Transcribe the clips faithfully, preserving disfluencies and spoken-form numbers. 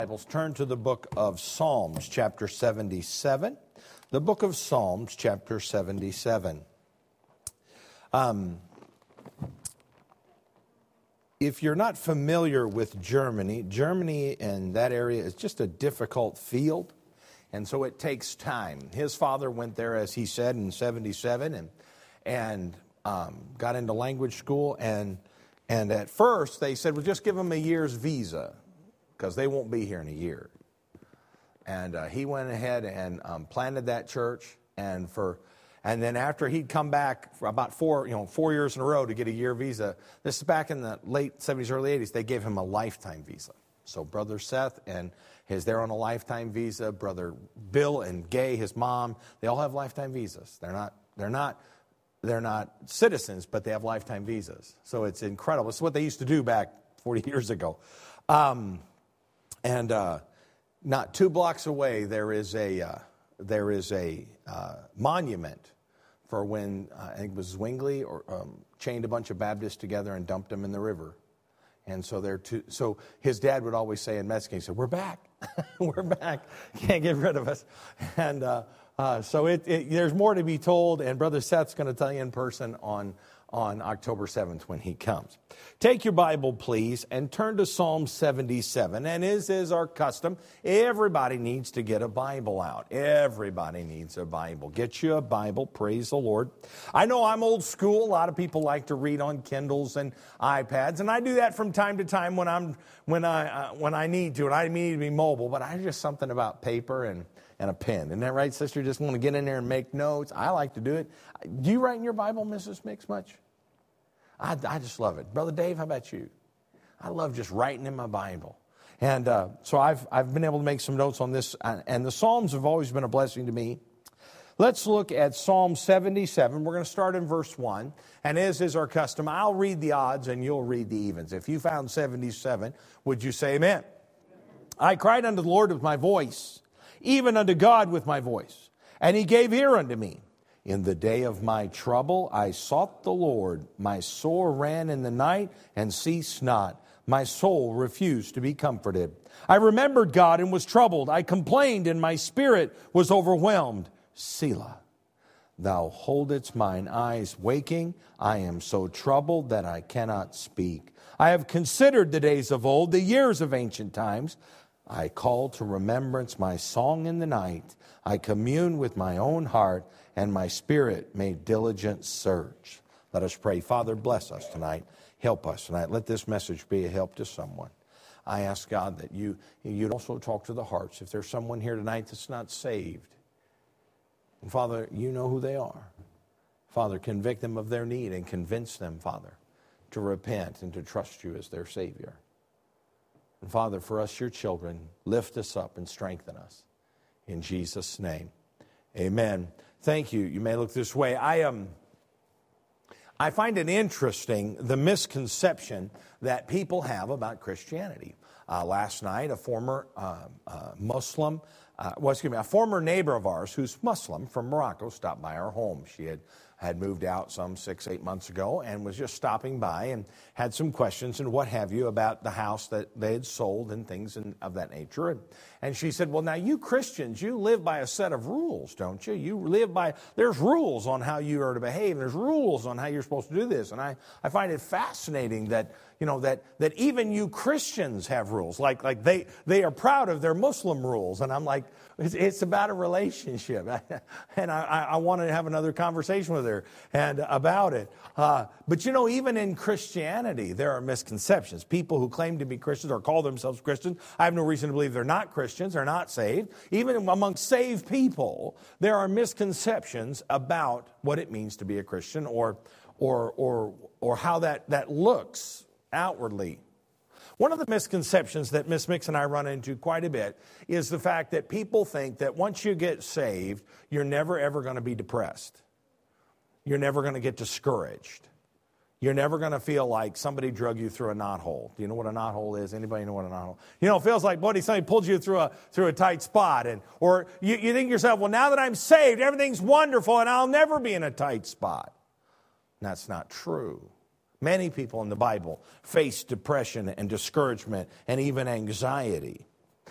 Bibles, turn to the book of Psalms, chapter seventy-seven. The book of Psalms, chapter seventy-seven. Um, if you're not familiar with Germany, Germany and that area is just a difficult field, and so it takes time. His father went there, as he said, in seventy-seven, and and um, got into language school, and and at first they said, well, just give him a year's visa, because they won't be here in a year. And uh, he went ahead and um, planted that church, and for, and then after he'd come back for about four, you know, four years in a row to get a year visa. This is back in the late seventies, early eighties. They gave him a lifetime visa. So Brother Seth and his, they're on a lifetime visa. Brother Bill and Gay, his mom, they all have lifetime visas. They're not, they're not, they're not citizens, but they have lifetime visas. So it's incredible. It's what they used to do back forty years ago. Um, And uh, not two blocks away, there is a uh, there is a uh, monument for when uh, I think it was Zwingli or um, chained a bunch of Baptists together and dumped them in the river. And so they're two, so his dad would always say in Mexican, he said, "We're back, we're back, can't get rid of us." And uh, uh, so it, it, there's more to be told. And Brother Seth's going to tell you in person on. on October seventh when he comes. Take your Bible, please, and turn to Psalm seventy-seven. And as is our custom, everybody needs to get a Bible out. Everybody needs a Bible. Get you a Bible, praise the Lord. I know I'm old school. A lot of people like to read on Kindles and iPads, and I do that from time to time when I'm when I uh, when I need to, and I need to be mobile. But I just something about paper and and a pen. Isn't that right, sister? Just want to get in there and make notes. I like to do it. Do you write in your Bible, Missus Mix, much? I, I just love it. Brother Dave, how about you? I love just writing in my Bible. And uh, so I've I've been able to make some notes on this. And the Psalms have always been a blessing to me. Let's look at Psalm seventy-seven. We're going to start in verse one. And as is our custom, I'll read the odds and you'll read the evens. If you found seventy-seven, would you say amen? I cried unto the Lord with my voice, even unto God with my voice. And he gave ear unto me. In the day of my trouble, I sought the Lord. My soul ran in the night and ceased not. My soul refused to be comforted. I remembered God and was troubled. I complained and my spirit was overwhelmed. Selah. Thou holdest mine eyes waking. I am so troubled that I cannot speak. I have considered the days of old, the years of ancient times. I call to remembrance my song in the night. I commune with my own heart, and my spirit made diligent search. Let us pray. Father, bless us tonight. Help us tonight. Let this message be a help to someone. I ask God that you, you'd also talk to the hearts. If there's someone here tonight that's not saved, and Father, you know who they are. Father, convict them of their need and convince them, Father, to repent and to trust you as their Savior. And Father, for us, your children, lift us up and strengthen us. In Jesus' name, amen. Thank you. You may look this way. I um, I find it interesting, the misconception that people have about Christianity. Uh, last night, a former uh, uh, Muslim, uh, well, excuse me, a former neighbor of ours who's Muslim from Morocco stopped by our home. She had had moved out some six, eight months ago and was just stopping by and had some questions and what have you about the house that they had sold and things in, of that nature. And, and she said, well, now you Christians, you live by a set of rules, don't you? You live by, there's rules on how you are to behave. There's rules on how you're supposed to do this. And I, I find it fascinating that, you know, that, that even you Christians have rules. Like, like they, they are proud of their Muslim rules. And I'm like, it's, it's about a relationship. And I, I want to have another conversation with her and about it. Uh, but, you know, even in Christianity, there are misconceptions. People who claim to be Christians or call themselves Christians, I have no reason to believe they're not Christians, they're not saved. Even among saved people, there are misconceptions about what it means to be a Christian or, or, or, or how that, that looks outwardly. One of the misconceptions that Miss Mix and I run into quite a bit is the fact that people think that once you get saved, you're never ever going to be depressed. You're never going to get discouraged. You're never going to feel like somebody drug you through a knothole. Do you know what a knothole is? Anybody know what a knothole? You know, it feels like, buddy, somebody pulled you through a through a tight spot. And or you, you think to yourself, well, now that I'm saved, everything's wonderful and I'll never be in a tight spot. And that's not true. Many people in the Bible face depression and discouragement and even anxiety.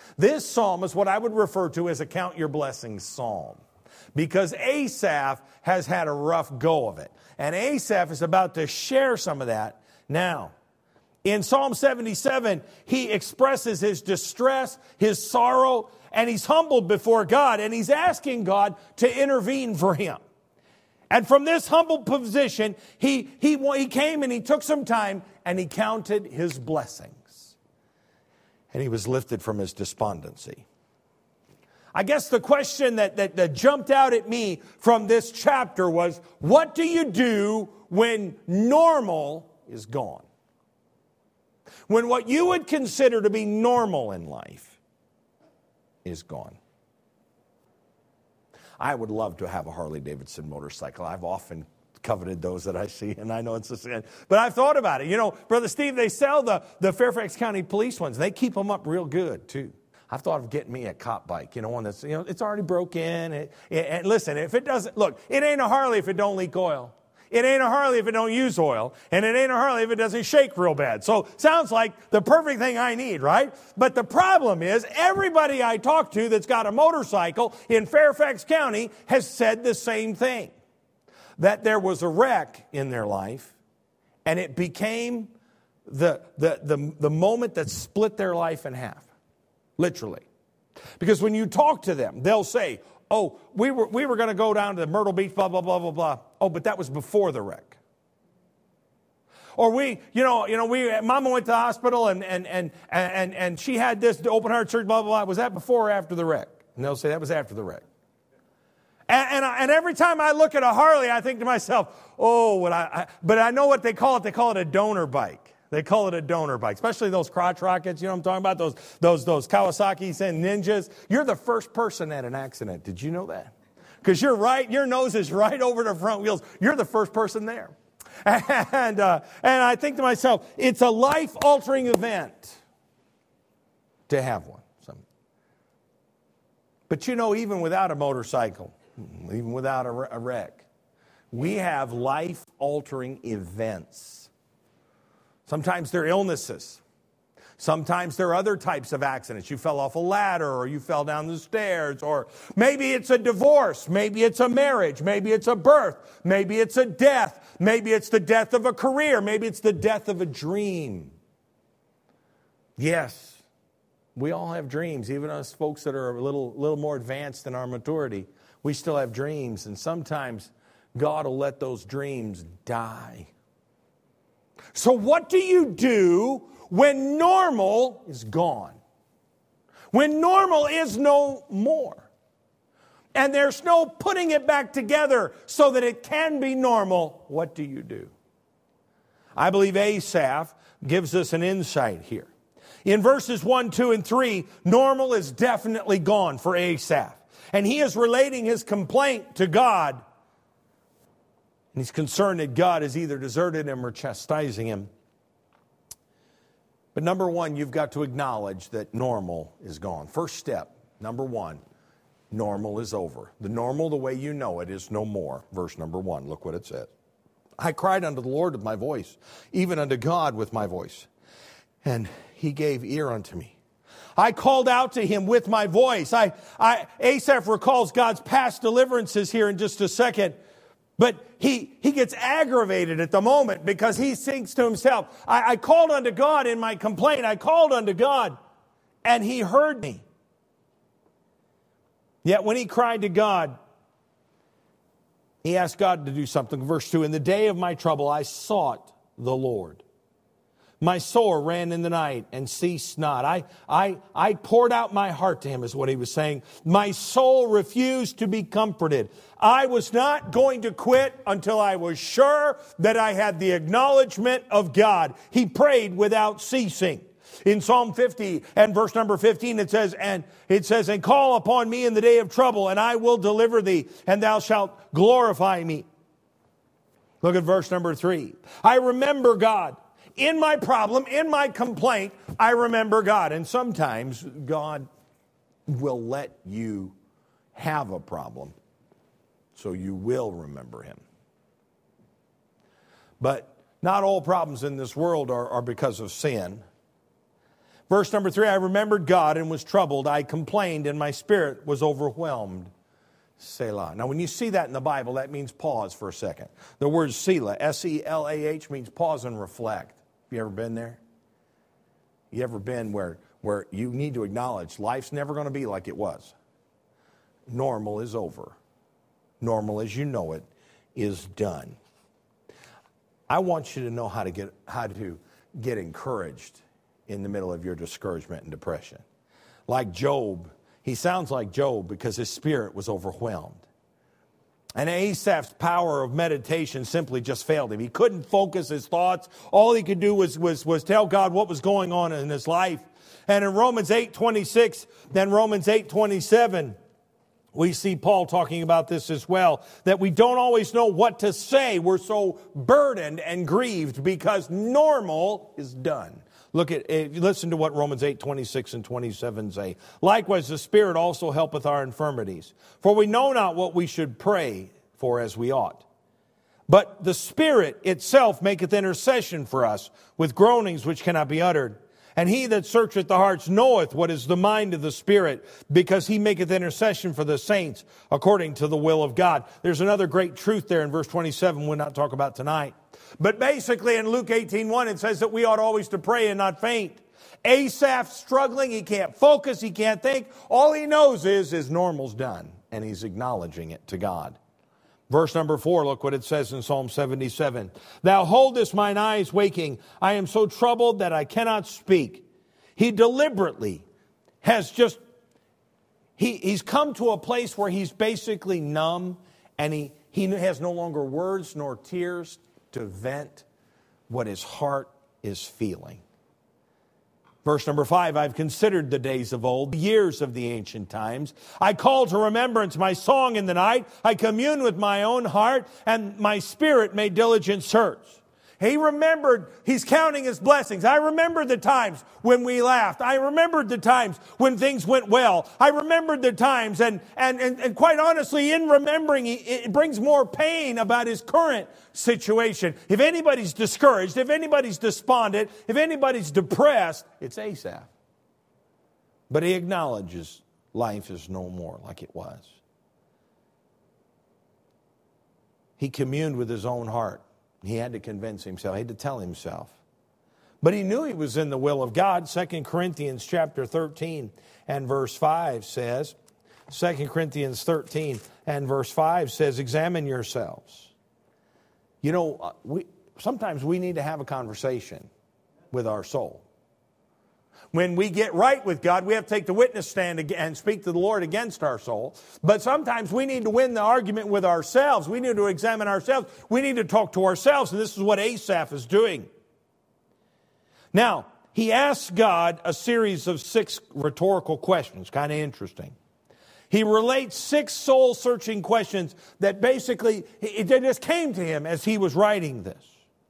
This psalm is what I would refer to as a count your blessings psalm, because Asaph has had a rough go of it. And Asaph is about to share some of that now. In Psalm seventy-seven, he expresses his distress, his sorrow, and he's humbled before God, and he's asking God to intervene for him. And from this humble position, he, he, he came and he took some time and he counted his blessings. And he was lifted from his despondency. I guess the question that, that, that jumped out at me from this chapter was, what do you do when normal is gone? When what you would consider to be normal in life is gone. I would love to have a Harley-Davidson motorcycle. I've often coveted those that I see, and I know it's a sin. But I've thought about it. You know, Brother Steve, they sell the, the Fairfax County Police ones. They keep them up real good, too. I've thought of getting me a cop bike, you know, one that's, you know, it's already broke in. It, it, and listen, if it doesn't, look, it ain't a Harley if it don't leak oil. It ain't a Harley if it don't use oil. And it ain't a Harley if it doesn't shake real bad. So sounds like the perfect thing I need, right? But the problem is everybody I talk to that's got a motorcycle in Fairfax County has said the same thing. That there was a wreck in their life and it became the, the, the, the moment that split their life in half. Literally. Because when you talk to them, they'll say, oh, we were we were going to go down to Myrtle Beach, blah, blah, blah, blah, blah. Oh, but that was before the wreck. Or we, you know, you know, we Mama went to the hospital and and and and and she had this open heart surgery, blah, blah, blah. Was that before or after the wreck? And they'll say that was after the wreck. And and, I, and every time I look at a Harley, I think to myself, oh, what I, I but I know what they call it. They call it a donor bike. They call it a donor bike, especially those crotch rockets. You know what I'm talking about? Those, those, those Kawasaki's and Ninjas. You're the first person at an accident. Did you know that? Because you're right, your nose is right over the front wheels. You're the first person there. And, uh, and I think to myself, it's a life-altering event to have one. But you know, even without a motorcycle, even without a, a wreck, we have life-altering events. Sometimes they're illnesses. Sometimes there are other types of accidents. You fell off a ladder or you fell down the stairs, or maybe it's a divorce. Maybe it's a marriage. Maybe it's a birth. Maybe it's a death. Maybe it's the death of a career. Maybe it's the death of a dream. Yes, we all have dreams. Even us folks that are a little, little more advanced in our maturity, we still have dreams. And sometimes God will let those dreams die. So what do you do when normal is gone? When normal is no more. And there's no putting it back together so that it can be normal. What do you do? I believe Asaph gives us an insight here. In verses one, two, and three, normal is definitely gone for Asaph. And he is relating his complaint to God. And he's concerned that God has either deserted him or chastising him. But number one, you've got to acknowledge that normal is gone. First step, number one, normal is over. The normal, the way you know it, is no more. Verse number one, look what it says. I cried unto the Lord with my voice, even unto God with my voice. And he gave ear unto me. I called out to him with my voice. I, I, Asaph recalls God's past deliverances here in just a second. But he, he gets aggravated at the moment because he thinks to himself, I, I called unto God in my complaint. I called unto God, and he heard me. Yet when he cried to God, he asked God to do something. Verse two, in the day of my trouble, I sought the Lord. My soul ran in the night and ceased not. I, I, I poured out my heart to him, is what he was saying. My soul refused to be comforted. I was not going to quit until I was sure that I had the acknowledgement of God. He prayed without ceasing. In Psalm fifty and verse number fifteen, it says, and it says, and call upon me in the day of trouble, and I will deliver thee, and thou shalt glorify me. Look at verse number three. I remember God. In my problem, in my complaint, I remember God. And sometimes God will let you have a problem so you will remember him. But not all problems in this world are, are because of sin. Verse number three, I remembered God and was troubled. I complained and my spirit was overwhelmed. Selah. Now, when you see that in the Bible, that means pause for a second. The word Selah, S E L A H, means pause and reflect. Have you ever been there? You ever been where, where you need to acknowledge life's never going to be like it was? Normal is over. Normal as you know it is done. I want you to know how to get how to get encouraged in the middle of your discouragement and depression. Like Job, he sounds like Job because his spirit was overwhelmed. And Asaph's power of meditation simply just failed him. He couldn't focus his thoughts. All he could do was, was, was tell God what was going on in his life. And in Romans eight twenty-six, then Romans eight twenty-seven, we see Paul talking about this as well, that we don't always know what to say. We're so burdened and grieved because normal is done. Look at, listen to what Romans eight twenty-six and twenty-seven say. Likewise, the Spirit also helpeth our infirmities. For we know not what we should pray for as we ought. But the Spirit itself maketh intercession for us with groanings which cannot be uttered. And he that searcheth the hearts knoweth what is the mind of the Spirit, because he maketh intercession for the saints according to the will of God. There's another great truth there in verse twenty-seven we'll not talk about tonight. But basically in Luke eighteen one it says that we ought always to pray and not faint. Asaph's struggling, he can't focus, he can't think. All he knows is his normal's done, and he's acknowledging it to God. Verse number four, look what it says in Psalm seventy-seven. Thou holdest mine eyes waking. I am so troubled that I cannot speak. He deliberately has just, he, he's come to a place where he's basically numb, and he, he has no longer words nor tears to vent what his heart is feeling. Verse number five, I've considered the days of old, the years of the ancient times. I call to remembrance my song in the night. I commune with my own heart, and my spirit made diligent search. He remembered, he's counting his blessings. I remember the times when we laughed. I remembered the times when things went well. I remembered the times, and, and, and, and quite honestly, in remembering, it brings more pain about his current situation. If anybody's discouraged, if anybody's despondent, if anybody's depressed, it's Asaph. But he acknowledges life is no more like it was. He communed with his own heart. He had to convince himself. He had to tell himself. But he knew he was in the will of God. Second Corinthians chapter thirteen and verse five says, Second Corinthians thirteen and verse five says, examine yourselves. You know, we sometimes we need to have a conversation with our soul. When we get right with God, we have to take the witness stand and speak to the Lord against our soul. But sometimes we need to win the argument with ourselves. We need to examine ourselves. We need to talk to ourselves. And this is what Asaph is doing. Now, he asks God a series of six rhetorical questions. Kind of interesting. He relates six soul-searching questions that basically, it just came to him as he was writing this.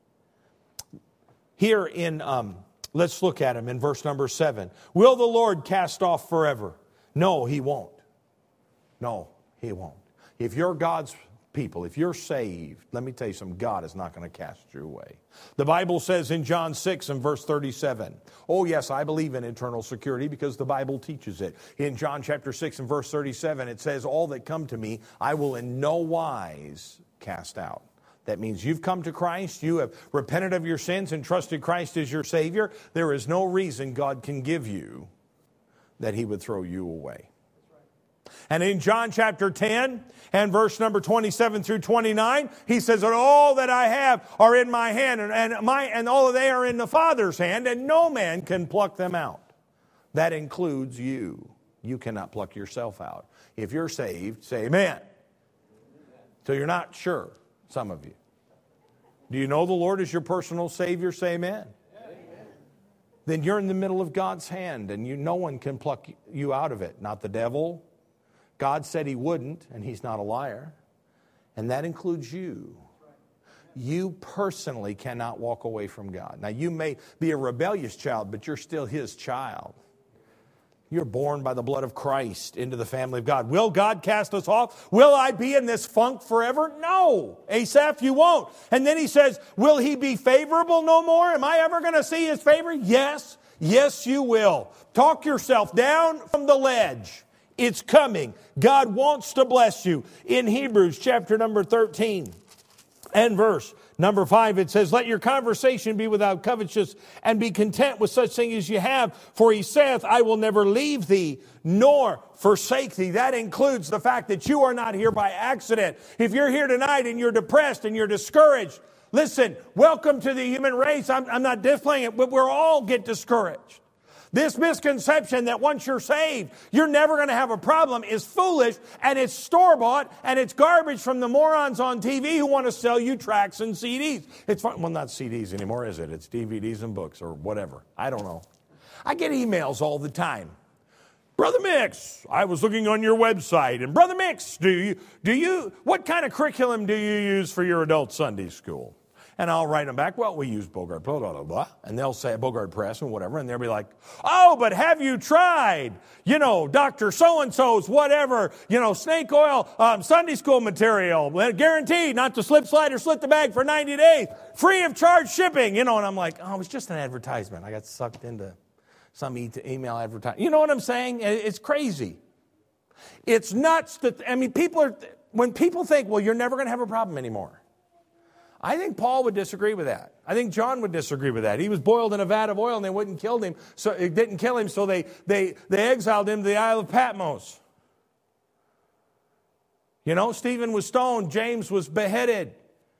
Here in... Um, Let's look at him in verse number seven. Will the Lord cast off forever? No, he won't. No, he won't. If you're God's people, if you're saved, let me tell you something, God is not going to cast you away. The Bible says in John six and verse thirty-seven, oh yes, I believe in eternal security because the Bible teaches it. In John chapter six and verse thirty-seven, it says, all that come to me, I will in no wise cast out. That means you've come to Christ, you have repented of your sins and trusted Christ as your Savior. There is no reason God can give you that He would throw you away. And in John chapter ten and verse number twenty-seven through twenty-nine, He says that all that I have are in my hand, and, and, my, and all of they are in the Father's hand, and no man can pluck them out. That includes you. You cannot pluck yourself out. If you're saved, say amen. So you're not sure. Some of you. Do you know the Lord is your personal Savior? Say amen. Amen. Then you're in the middle of God's hand, and you no one can pluck you out of it. Not the devil. God said He wouldn't, and He's not a liar. And that includes you. You personally cannot walk away from God. Now, you may be a rebellious child, but you're still His child. You're born by the blood of Christ into the family of God. Will God cast us off? Will I be in this funk forever? No. Asaph, you won't. And then he says, will He be favorable no more? Am I ever going to see His favor? Yes. Yes, you will. Talk yourself down from the ledge. It's coming. God wants to bless you. In Hebrews chapter number thirteen and verse number five, it says, let your conversation be without covetousness, and be content with such things as you have. For he saith, I will never leave thee, nor forsake thee. That includes the fact that you are not here by accident. If you're here tonight and you're depressed and you're discouraged, listen, welcome to the human race. I'm, I'm not displaying it, but we'll all get discouraged. This misconception that once you're saved, you're never going to have a problem is foolish, and it's store-bought, and it's garbage from the morons on T V who want to sell you tracts and C Ds. It's fun. Well, not C Ds anymore, is it? It's D V Ds and books or whatever. I don't know. I get emails all the time. Brother Mix, I was looking on your website, and Brother Mix, do you, do you, what kind of curriculum do you use for your adult Sunday school? And I'll write them back, well, we use Bogart, blah, blah, blah, blah. And they'll say Bogart Press and whatever. And they'll be like, oh, but have you tried, you know, Doctor So-and-so's whatever, you know, snake oil, um, Sunday school material, guaranteed not to slip, slide, or slit the bag for ninety days, free of charge shipping, you know. And I'm like, oh, it was just an advertisement. I got sucked into some e- email advertising. You know what I'm saying? It's crazy. It's nuts that, I mean, people are, when people think, well, you're never going to have a problem anymore. I think Paul would disagree with that. I think John would disagree with that. He was boiled in a vat of oil and they wouldn't kill him. So it didn't kill him, so they, they, they exiled him to the Isle of Patmos. You know, Stephen was stoned. James was beheaded.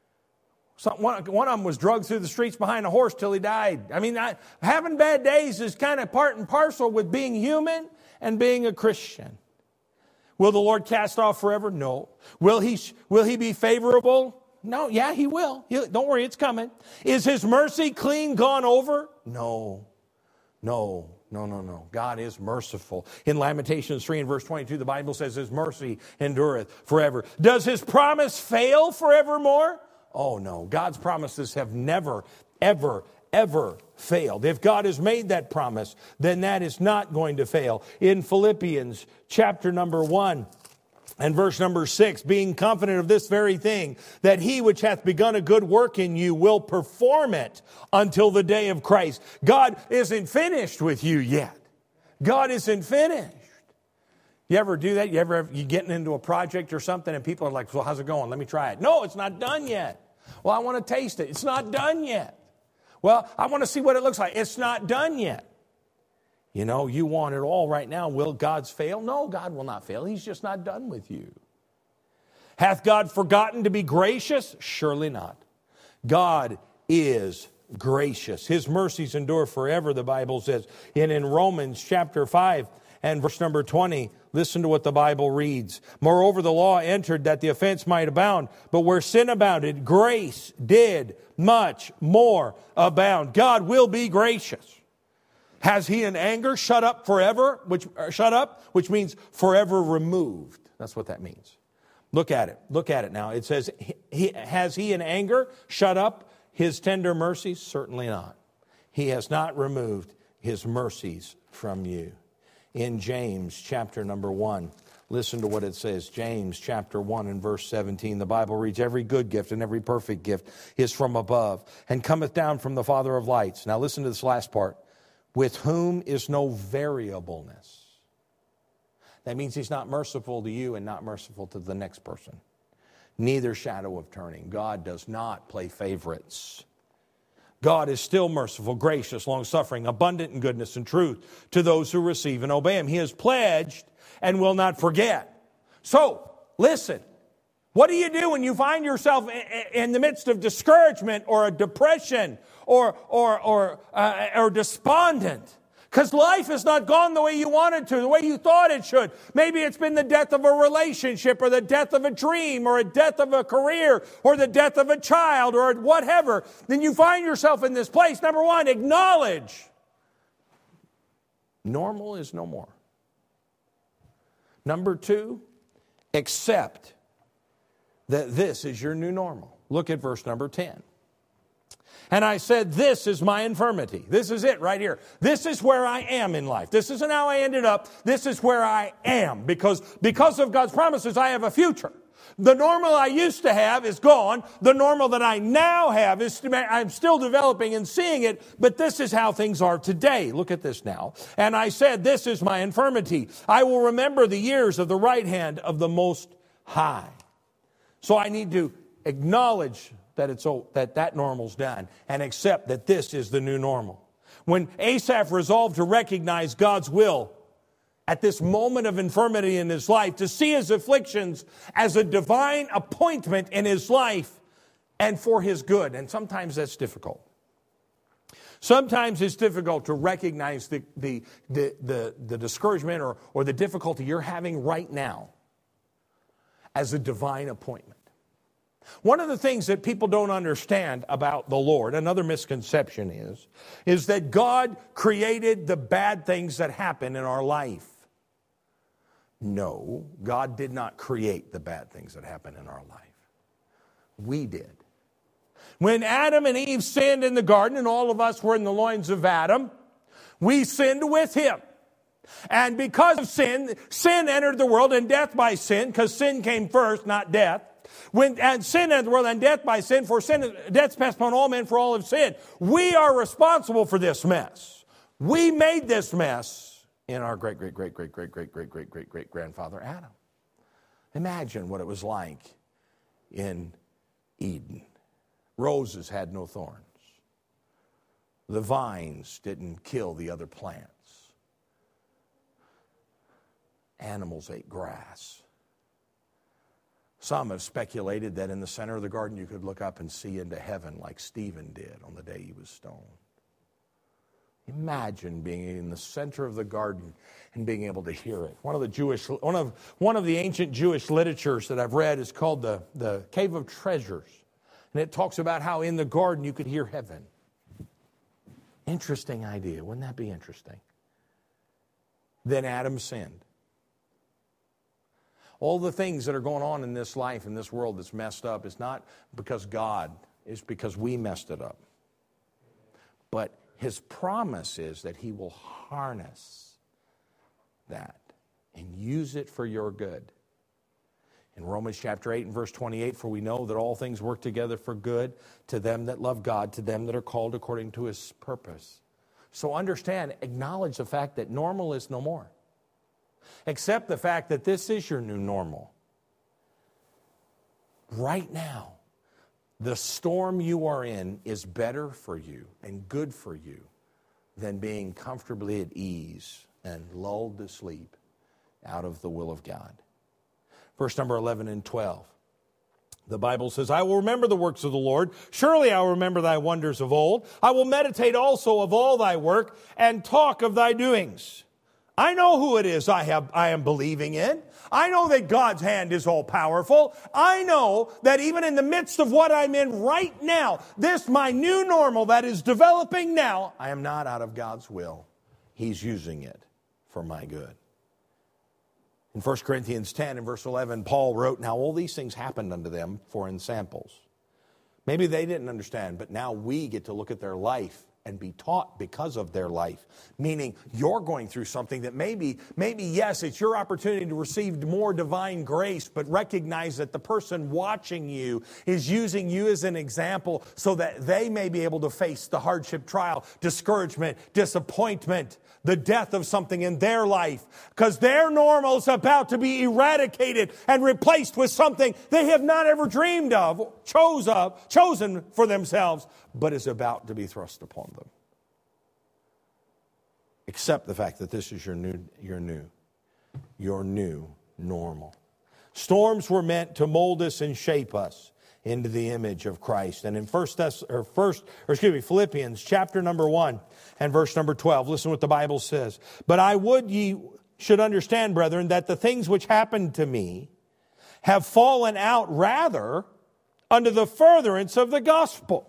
Some, one, one of them was dragged through the streets behind a horse till he died. I mean, I, having bad days is kind of part and parcel with being human and being a Christian. Will the Lord cast off forever? No. Will he, will he be favorable? No, yeah, he will. He'll, don't worry, it's coming. Is his mercy clean gone over? No, no, no, no, no. God is merciful. In Lamentations three and verse twenty-two, the Bible says his mercy endureth forever. Does his promise fail forevermore? Oh, no. God's promises have never, ever, ever failed. If God has made that promise, then that is not going to fail. In Philippians chapter number one, and verse number six, being confident of this very thing, that he which hath begun a good work in you will perform it until the day of Christ. God isn't finished with you yet. God isn't finished. You ever do that? You ever, you getting into a project or something and people are like, well, how's it going? Let me try it. No, it's not done yet. Well, I want to taste it. It's not done yet. Well, I want to see what it looks like. It's not done yet. You know, you want it all right now. Will God fail? No, God will not fail. He's just not done with you. Hath God forgotten to be gracious? Surely not. God is gracious. His mercies endure forever, the Bible says. And in Romans chapter five and verse number twenty, listen to what the Bible reads. Moreover, the law entered that the offense might abound. But where sin abounded, grace did much more abound. God will be gracious. Has he in anger shut up forever, which uh, shut up, which means forever removed. That's what that means. Look at it. Look at it now. It says, he, he, has he in anger shut up his tender mercies? Certainly not. He has not removed his mercies from you. In James chapter number one, listen to what it says. James chapter one and verse seventeen, the Bible reads, every good gift and every perfect gift is from above and cometh down from the Father of lights. Now listen to this last part. With whom is no variableness. That means he's not merciful to you and not merciful to the next person. Neither shadow of turning. God does not play favorites. God is still merciful, gracious, long-suffering, abundant in goodness and truth to those who receive and obey him. He has pledged and will not forget. So, listen. What do you do when you find yourself in the midst of discouragement or a depression or or or uh, or despondent? Because life has not gone the way you wanted to, the way you thought it should. Maybe it's been the death of a relationship or the death of a dream or a death of a career or the death of a child or whatever. Then you find yourself in this place. Number one, acknowledge. Normal is no more. Number two, accept that this is your new normal. Look at verse number ten. And I said, this is my infirmity. This is it right here. This is where I am in life. This isn't how I ended up. This is where I am. Because, because of God's promises, I have a future. The normal I used to have is gone. The normal that I now have is, I'm still developing and seeing it, but this is how things are today. Look at this now. And I said, this is my infirmity. I will remember the years of the right hand of the Most High. So I need to acknowledge that it's that that normal's done and accept that this is the new normal. When Asaph resolved to recognize God's will at this moment of infirmity in his life, to see his afflictions as a divine appointment in his life and for his good. And sometimes that's difficult. Sometimes it's difficult to recognize the, the, the, the, the discouragement or, or the difficulty you're having right now as a divine appointment. One of the things that people don't understand about the Lord, another misconception is, is that God created the bad things that happen in our life. No, God did not create the bad things that happen in our life. We did. When Adam and Eve sinned in the garden, and all of us were in the loins of Adam, we sinned with him. And because of sin, sin entered the world, and death by sin, because sin came first, not death. When and sin entered the world, and death by sin, for sin, death passed upon all men, for all have sinned. We are responsible for this mess. We made this mess in our great, great, great, great, great, great, great, great, great, great grandfather Adam. Imagine what it was like in Eden. Roses had no thorns. The vines didn't kill the other plants. Animals ate grass. Some have speculated that in the center of the garden you could look up and see into heaven like Stephen did on the day he was stoned. Imagine being in the center of the garden and being able to hear it. One of the Jewish, one of one of the ancient Jewish literatures that I've read is called the, the Cave of Treasures. And it talks about how in the garden you could hear heaven. Interesting idea. Wouldn't that be interesting? Then Adam sinned. All the things that are going on in this life, in this world that's messed up, is not because God, it's because we messed it up. But His promise is that He will harness that and use it for your good. In Romans chapter eight and verse twenty-eight, for we know that all things work together for good to them that love God, to them that are called according to His purpose. So understand, acknowledge the fact that normal is no more. Accept the fact that this is your new normal. Right now, the storm you are in is better for you and good for you than being comfortably at ease and lulled to sleep out of the will of God. Verse number eleven and twelve. The Bible says, I will remember the works of the Lord. Surely I will remember thy wonders of old. I will meditate also of all thy work and talk of thy doings. I know who it is I have I am believing in. I know that God's hand is all powerful. I know that even in the midst of what I'm in right now, this my new normal that is developing now, I am not out of God's will. He's using it for my good. In First Corinthians ten and verse eleven, Paul wrote, now all these things happened unto them for in samples. Maybe they didn't understand, but now we get to look at their life and be taught because of their life. Meaning you're going through something that maybe, maybe yes, it's your opportunity to receive more divine grace, but recognize that the person watching you is using you as an example so that they may be able to face the hardship, trial, discouragement, disappointment, the death of something in their life. Because their normal is about to be eradicated and replaced with something they have not ever dreamed of, chose of, chosen for themselves, but is about to be thrust upon them. Accept the fact that this is your new, your new, your new normal. Storms were meant to mold us and shape us into the image of Christ. And in first, or first, or excuse me, Philippians chapter number one and verse number twelve, listen what the Bible says. But I would ye should understand, brethren, that the things which happened to me have fallen out rather unto the furtherance of the gospel.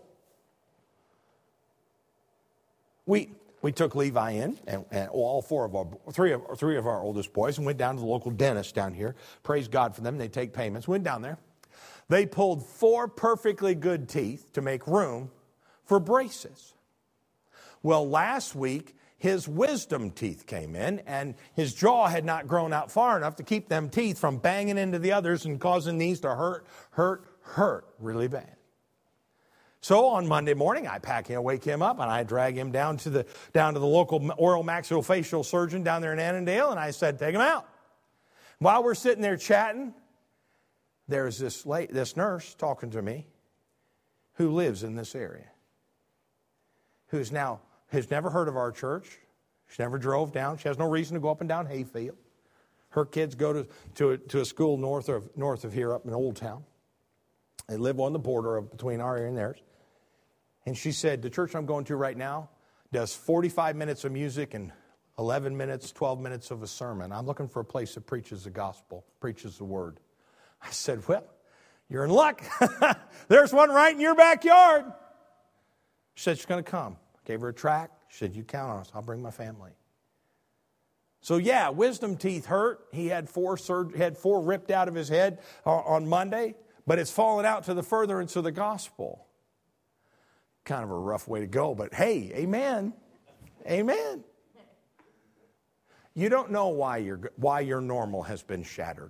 We we took Levi in, and, and all four of our three of three of our oldest boys, and went down to the local dentist down here. Praise God for them. They take payments. Went down there. They pulled four perfectly good teeth to make room for braces. Well, last week his wisdom teeth came in, and his jaw had not grown out far enough to keep them teeth from banging into the others and causing these to hurt, hurt, hurt really bad. So on Monday morning, I pack him, wake him up, and I drag him down to the down to the local oral maxillofacial surgeon down there in Annandale, and I said, take him out. While we're sitting there chatting, there's this late, this nurse talking to me who lives in this area, who's now has never heard of our church. She never drove down. She has no reason to go up and down Hayfield. Her kids go to, to, a, to a school north of, north of here up in Old Town. They live on the border of, between our area and theirs. And she said, the church I'm going to right now does forty-five minutes of music and eleven minutes, twelve minutes of a sermon. I'm looking for a place that preaches the gospel, preaches the word. I said, well, you're in luck. There's one right in your backyard. She said she's going to come. Gave her a tract. She said, you count on us. I'll bring my family. So yeah, wisdom teeth hurt. He had four surg- had four ripped out of his head on Monday, but it's fallen out to the furtherance of the gospel. Kind of a rough way to go, but hey, amen. Amen. You don't know why your why your normal has been shattered.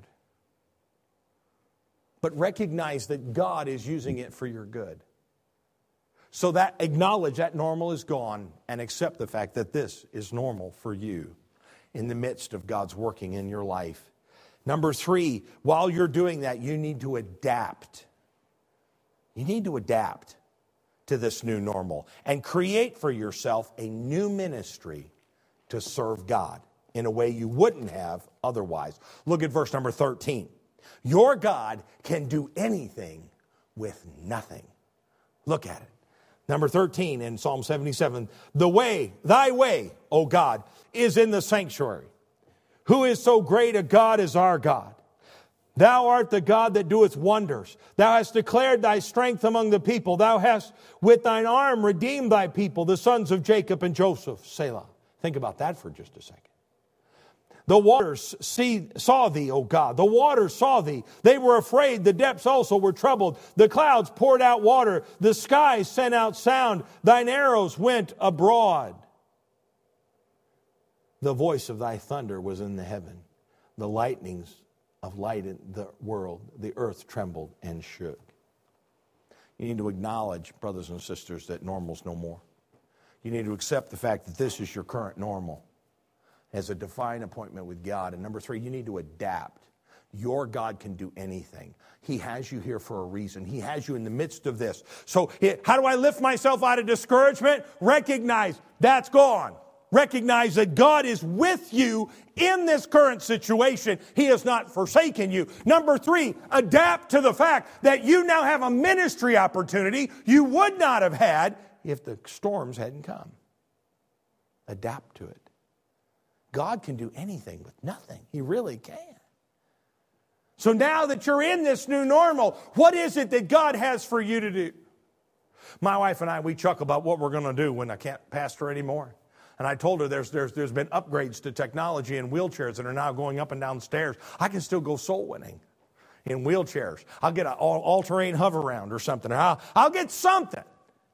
But recognize that God is using it for your good. So that acknowledge that normal is gone and accept the fact that this is normal for you in the midst of God's working in your life. Number three, while you're doing that, you need to adapt. You need to adapt to this new normal and create for yourself a new ministry to serve God in a way you wouldn't have otherwise. Look at verse number thirteen. Your God can do anything with nothing. Look at it. Number thirteen in Psalm seventy-seven. The way, thy way, O God, is in the sanctuary. Who is so great a God as our God? Thou art the God that doeth wonders. Thou hast declared thy strength among the people. Thou hast with thine arm redeemed thy people, the sons of Jacob and Joseph. Selah. Think about that for just a second. The waters see, saw thee, O God. The waters saw thee. They were afraid. The depths also were troubled. The clouds poured out water. The skies sent out sound. Thine arrows went abroad. The voice of thy thunder was in the heaven. The lightnings of light in the world. The earth trembled and shook. You need to acknowledge, brothers and sisters, that normal's no more. You need to accept the fact that this is your current normal as a divine appointment with God. And number three, you need to adapt. Your God can do anything. He has you here for a reason. He has you in the midst of this. So how do I lift myself out of discouragement? Recognize that's gone. Recognize that God is with you in this current situation. He has not forsaken you. Number three, adapt to the fact that you now have a ministry opportunity you would not have had if the storms hadn't come. Adapt to it. God can do anything with nothing. He really can. So now that you're in this new normal, what is it that God has for you to do? My wife and I, we chuckle about what we're going to do when I can't pastor anymore. And I told her there's, there's, there's been upgrades to technology and wheelchairs that are now going up and down stairs. I can still go soul winning in wheelchairs. I'll get an all, all-terrain hover round or something. I'll, I'll get something.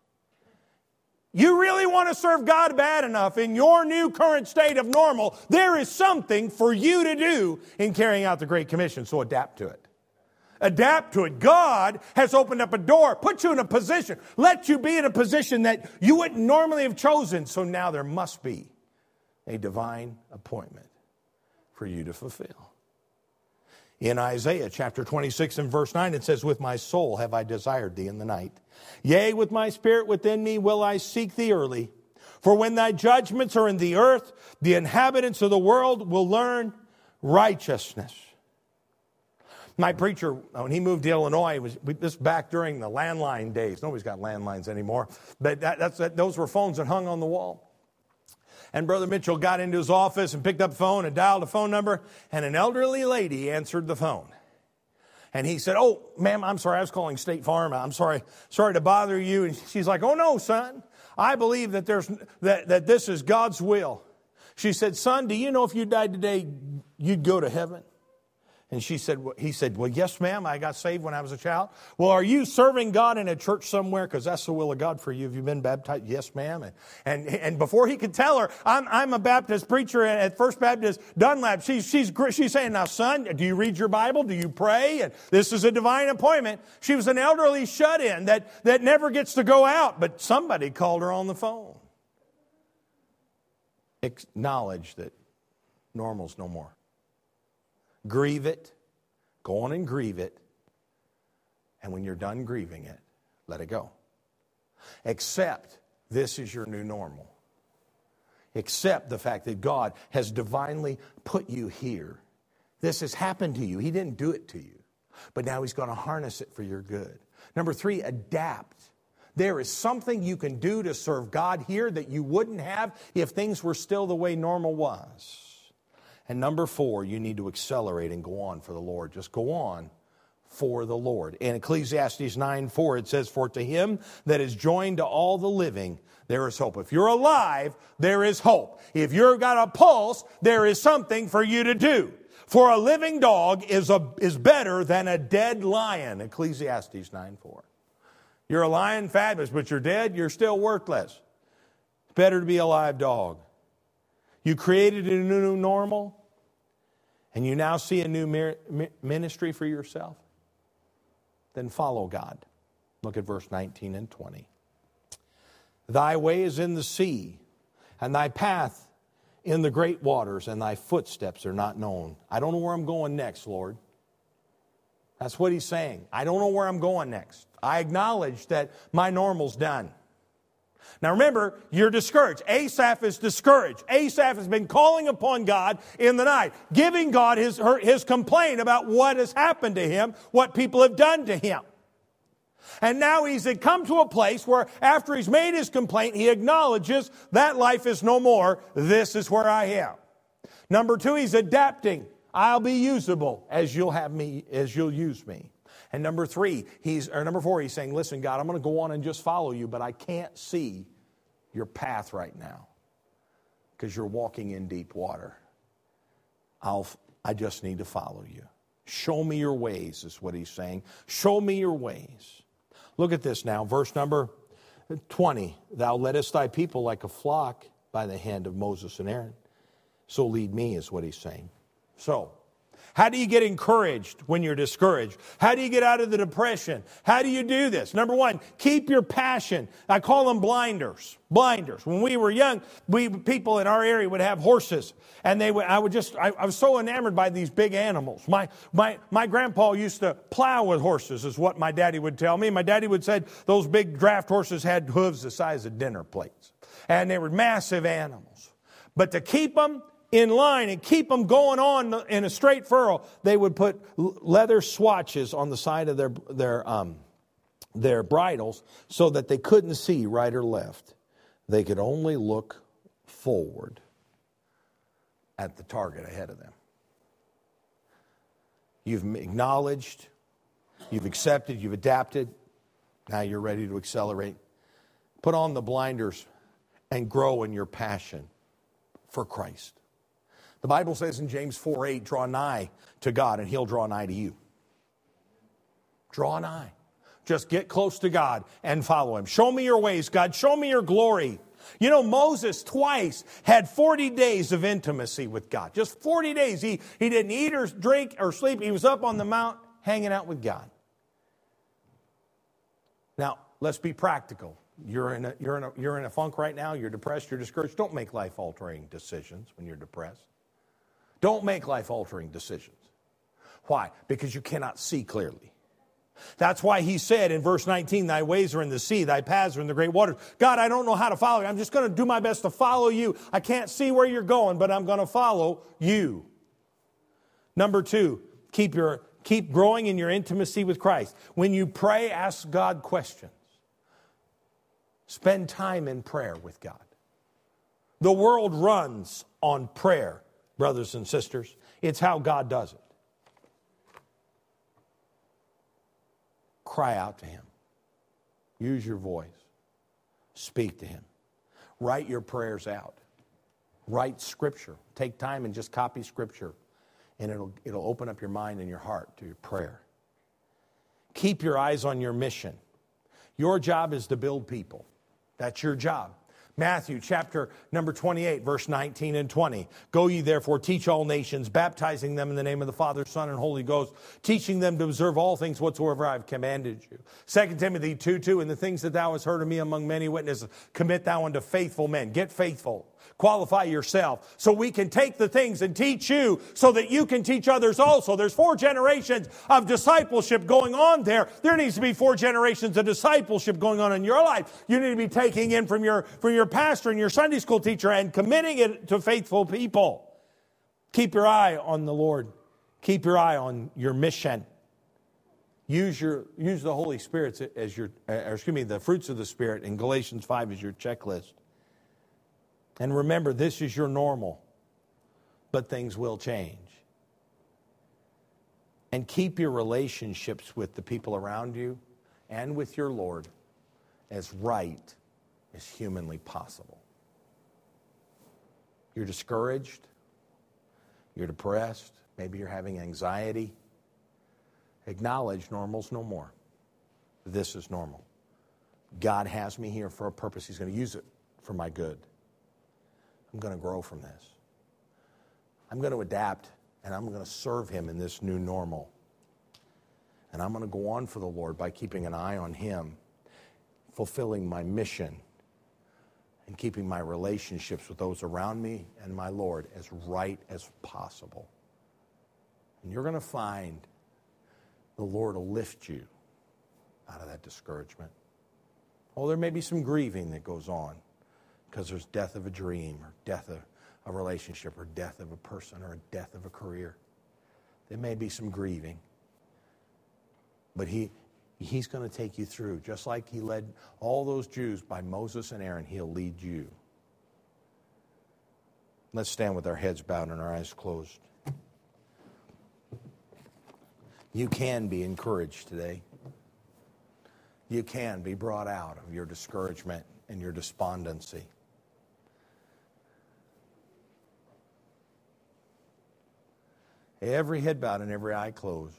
You really want to serve God bad enough in your new current state of normal, there is something for you to do in carrying out the Great Commission. So adapt to it. Adapt to it. God has opened up a door, put you in a position, let you be in a position that you wouldn't normally have chosen. So now there must be a divine appointment for you to fulfill. In Isaiah chapter twenty-six and verse nine, it says, with my soul have I desired thee in the night. Yea, with my spirit within me will I seek thee early. For when thy judgments are in the earth, the inhabitants of the world will learn righteousness. My preacher, when he moved to Illinois, was this back during the landline days. Nobody's got landlines anymore. But that, that's, that, those were phones that hung on the wall. And Brother Mitchell got into his office and picked up the phone and dialed a phone number. And an elderly lady answered the phone. And he said, oh, ma'am, I'm sorry. I was calling State Farm. I'm sorry. Sorry to bother you. And she's like, oh, no, son. I believe that, there's, that, that this is God's will. She said, son, do you know if you died today, you'd go to heaven? And she said, he said, well, yes, ma'am, I got saved when I was a child. Well, are you serving God in a church somewhere? Because that's the will of God for you. Have you been baptized? Yes, ma'am. And, and, and before he could tell her, I'm, I'm a Baptist preacher at First Baptist Dunlap, she's, she's, she's saying, now, son, do you read your Bible? Do you pray? And this is a divine appointment. She was an elderly shut-in that, that never gets to go out, but somebody called her on the phone. Acknowledge that normal's no more. Grieve it. Go on and grieve it. And when you're done grieving it, let it go. Accept this is your new normal. Accept the fact that God has divinely put you here. This has happened to you. He didn't do it to you. But now He's going to harness it for your good. Number three, adapt. There is something you can do to serve God here that you wouldn't have if things were still the way normal was. And number four, you need to accelerate and go on for the Lord. Just go on for the Lord. In Ecclesiastes nine four, it says, for to him that is joined to all the living, there is hope. If you're alive, there is hope. If you've got a pulse, there is something for you to do. For a living dog is, a, is better than a dead lion. Ecclesiastes nine four. You're a lion, fabulous, but you're dead, you're still worthless. It's better to be a live dog. You created a new normal, and you now see a new ministry for yourself. Then follow God. Look at verse nineteen and twenty. Thy way is in the sea, and thy path in the great waters, and thy footsteps are not known. I don't know where I'm going next, Lord. That's what He's saying. I don't know where I'm going next. I acknowledge that my normal's done. Now remember, you're discouraged. Asaph is discouraged. Asaph has been calling upon God in the night, giving God his, her, his complaint about what has happened to him, what people have done to him. And now he's come to a place where after he's made his complaint, he acknowledges that life is no more. This is where I am. Number two, he's adapting. I'll be usable as you'll have me, as you'll use me. And number three, he's or number four, he's saying, listen, God, I'm going to go on and just follow you, but I can't see your path right now because you're walking in deep water. I'll, I just need to follow you. Show me your ways is what he's saying. Show me your ways. Look at this now, verse number twenty. Thou leddest thy people like a flock by the hand of Moses and Aaron. So lead me is what he's saying. So, how do you get encouraged when you're discouraged? How do you get out of the depression? How do you do this? Number one, keep your passion. I call them blinders. Blinders. When we were young, we people in our area would have horses, and they would. I would just. I, I was so enamored by these big animals. My my my grandpa used to plow with horses, is what my daddy would tell me. My daddy would say those big draft horses had hooves the size of dinner plates, and they were massive animals. But to keep them in line and keep them going on in a straight furrow, they would put leather swatches on the side of their their um, their bridles so that they couldn't see right or left. They could only look forward at the target ahead of them. You've acknowledged, you've accepted, you've adapted. Now you're ready to accelerate. Put on the blinders and grow in your passion for Christ. The Bible says in James four eight, draw nigh to God and He'll draw nigh to you. Draw nigh. Just get close to God and follow Him. Show me your ways, God. Show me your glory. You know, Moses twice had forty days of intimacy with God. Just forty days. He, he didn't eat or drink or sleep. He was up on the mount hanging out with God. Now, let's be practical. You're in a, you're in a, you're in a funk right now. You're depressed. You're discouraged. Don't make life-altering decisions when you're depressed. Don't make life-altering decisions. Why? Because you cannot see clearly. That's why he said in verse nineteen, thy ways are in the sea, thy paths are in the great waters. God, I don't know how to follow you. I'm just going to do my best to follow you. I can't see where you're going, but I'm going to follow you. Number two, keep your keep growing in your intimacy with Christ. When you pray, ask God questions. Spend time in prayer with God. The world runs on prayer, brothers and sisters. It's how God does it. Cry out to Him. Use your voice. Speak to Him. Write your prayers out. Write Scripture. Take time and just copy Scripture And it'll, it'll open up your mind and your heart to your prayer. Keep your eyes on your mission. Your job is to build people. That's your job. Matthew chapter number twenty-eight, verse nineteen and twenty. Go ye therefore, teach all nations, baptizing them in the name of the Father, Son, and Holy Ghost, teaching them to observe all things whatsoever I have commanded you. Second Timothy two two, and the things that thou hast heard of me among many witnesses, commit thou unto faithful men. Get faithful. Qualify yourself so we can take the things and teach you so that you can teach others also. There's four generations of discipleship going on there. There needs to be four generations of discipleship going on in your life. You need to be taking in from your, from your pastor and your Sunday school teacher and committing it to faithful people. Keep your eye on the Lord. Keep your eye on your mission. Use your use the Holy Spirit as your, or excuse me, the fruits of the Spirit in Galatians five as your checklist. And remember, this is your normal, but things will change. And keep your relationships with the people around you and with your Lord as right as humanly possible. You're discouraged, you're depressed, maybe you're having anxiety. Acknowledge normal's no more. This is normal. God has me here for a purpose. He's going to use it for my good. I'm going to grow from this. I'm going to adapt, and I'm going to serve Him in this new normal. And I'm going to go on for the Lord by keeping an eye on Him, fulfilling my mission, and keeping my relationships with those around me and my Lord as right as possible. And you're going to find the Lord will lift you out of that discouragement. Oh, there may be some grieving that goes on, because there's death of a dream, or death of a relationship, or death of a person, or a death of a career. There may be some grieving. But he, He's going to take you through. Just like He led all those Jews by Moses and Aaron, He'll lead you. Let's stand with our heads bowed and our eyes closed. You can be encouraged today. You can be brought out of your discouragement and your despondency. Every head bowed and every eye closed.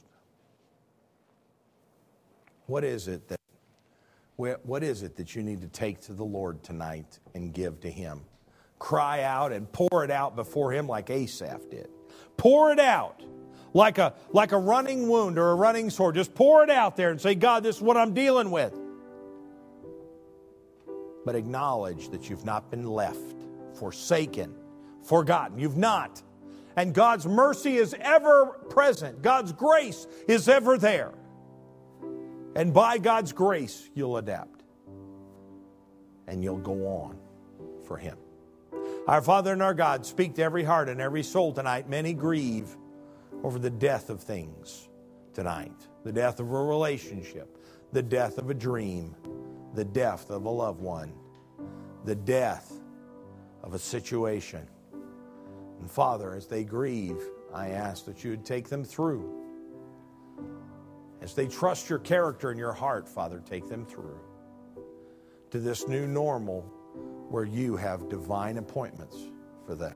What is it that what is it that you need to take to the Lord tonight and give to Him? Cry out and pour it out before Him like Asaph did. Pour it out like a like a running wound or a running sword. Just pour it out there and say, God, this is what I'm dealing with. But acknowledge that you've not been left, forsaken, forgotten. You've not. And God's mercy is ever present. God's grace is ever there. And by God's grace, you'll adapt. And you'll go on for Him. Our Father and our God, speak to every heart and every soul tonight. Many grieve over the death of things tonight. The death of a relationship. The death of a dream. The death of a loved one. The death of a situation. And Father, as they grieve, I ask that you would take them through. As they trust your character and your heart, Father, take them through to this new normal where you have divine appointments for them.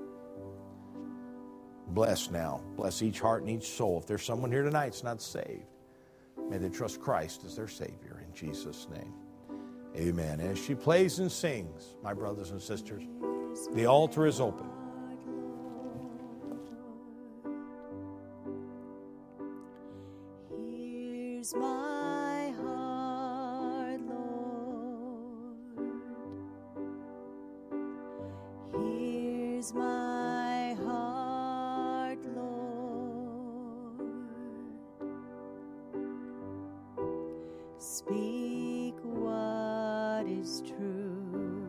Bless now. Bless each heart and each soul. If there's someone here tonight that's not saved, may they trust Christ as their Savior in Jesus' name. Amen. As she plays and sings, my brothers and sisters, the altar is open. Here's my heart, Lord. Here's my heart, Lord. Speak what is true,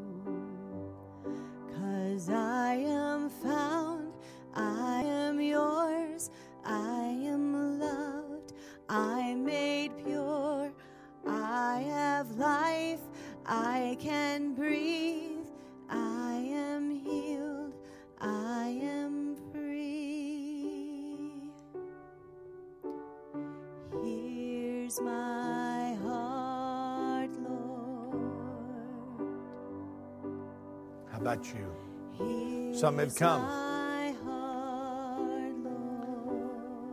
'cause I am found, I am yours, I am loved, I'm made pure, I have life, I can breathe, I am healed, I am free. Here's my heart, Lord. How about you? Here's Some have come. my heart,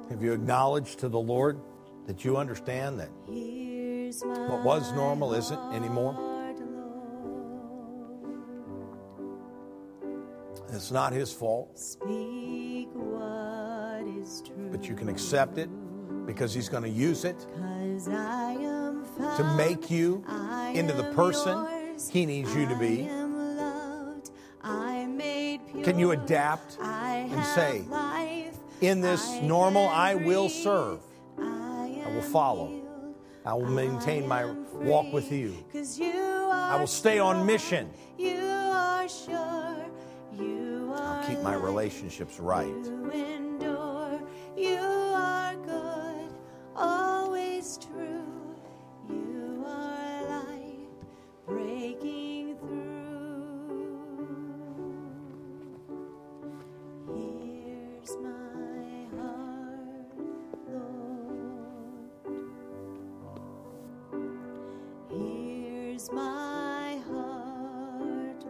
Have you acknowledged to the Lord that you understand that Here's my what was normal isn't anymore? heart, Lord. It's not His fault, Speak what is true. but you can accept it because He's going to use it 'Cause I am found, to make you I into the am person yours, He needs you to be. I am loved, I'm made pure. Can you adapt I and have say, life, in this I normal, can I will breathe, serve. I I will am follow. healed, I will maintain my am walk with free, you. 'cause you are I will stay on strong, mission. You are sure. You are I'll keep my light, relationships right. You endure. You are good, always true. You are light breaking through. Here's my heart, Lord. Here's my heart,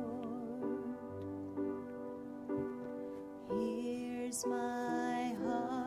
Lord. Here's my heart.